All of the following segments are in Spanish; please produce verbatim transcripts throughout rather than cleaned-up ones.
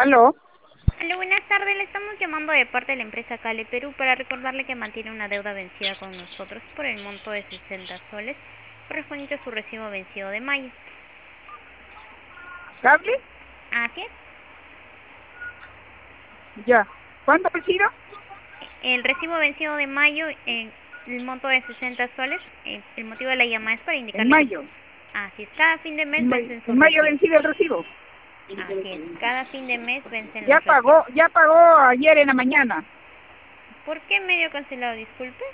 Aló, Hola, buenas tardes. Le estamos llamando de parte de la empresa Cale Perú para recordarle que mantiene una deuda vencida con nosotros por el monto de sesenta soles correspondiente a su recibo vencido de mayo. ¿cable? Así es. Ya. ¿Cuánto ha sido? El recibo vencido de mayo en el monto de sesenta soles. eh, El motivo de la llamada es para En indicarle que mayo. así es. Cada fin de mes En, may- vencen sus en mayo ha recibos. vencido el recibo. Así es. Cada fin de mes vencen Ya los pagó, recibos. ya pagó ayer en la mañana. ¿Por qué medio cancelado? Disculpe.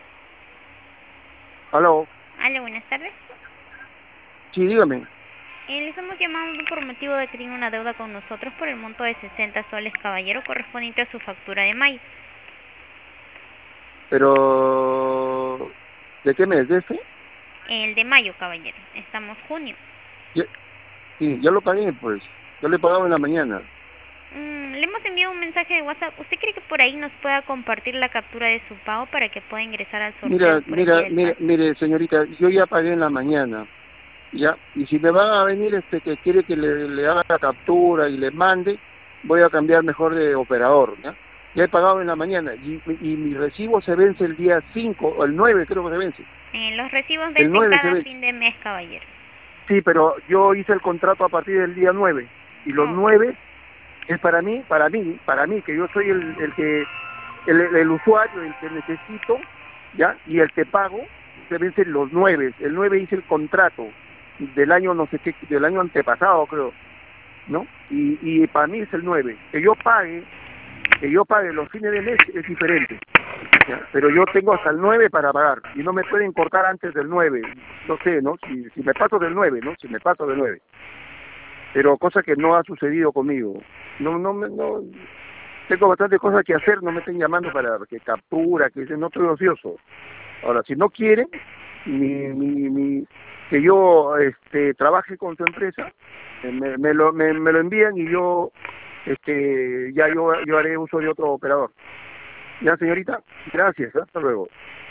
Aló, Hola, buenas tardes. sí, dígame. Eh, le estamos llamando por motivo de que tiene una deuda con nosotros por el monto de sesenta soles, caballero, correspondiente a su factura de mayo. Pero, ¿de qué mes? ¿De este? El de mayo, caballero. Estamos junio. Ya- sí, ya lo pagué, pues. Ya lo he pagado en la mañana. Mm, le hemos enviado un mensaje de WhatsApp. ¿Usted cree que por ahí nos pueda compartir la captura de su pago para que pueda ingresar al sorteo Mira, por el Día mira, del mire, Padre? mire, señorita, yo ya pagué en la mañana, ya. Y si me van a venir este que quiere que le, le haga la captura y le mande, voy a cambiar mejor de operador, ¿ya? Ya he pagado en la mañana y, y mi recibo se vence el día cinco o el nueve creo que se vence. Eh, los recibos El vencen nueve se cada vence. fin de mes, caballero. Sí, pero yo hice el contrato a partir del día nueve y los Ok. nueve es para mí, para mí, para mí, que yo soy el, el que, el, el usuario, el que necesito, ¿ya? Y el que pago, se vencen los nueve. El nueve hice el contrato del año no sé qué, del año antepasado, creo, ¿no? Y, y para mí es el nueve. Que yo pague, que yo pague los fines de mes es diferente, ¿ya? Pero yo tengo hasta el nueve para pagar y no me pueden cortar antes del nueve. No sé, ¿no? Si, si me paso del nueve, ¿no? Si me paso del nueve. Pero cosa que no ha sucedido conmigo. No, no, me- no, tengo bastantes cosas que hacer, no me estén llamando para que captura, que dicen, no estoy ocioso. Ahora, si no quieren mi, mi, mi, que yo este, trabaje con su empresa, eh, me, me, lo, me, me lo envían y yo este, ya yo, yo haré uso de otro operador. Ya, señorita, gracias, hasta luego.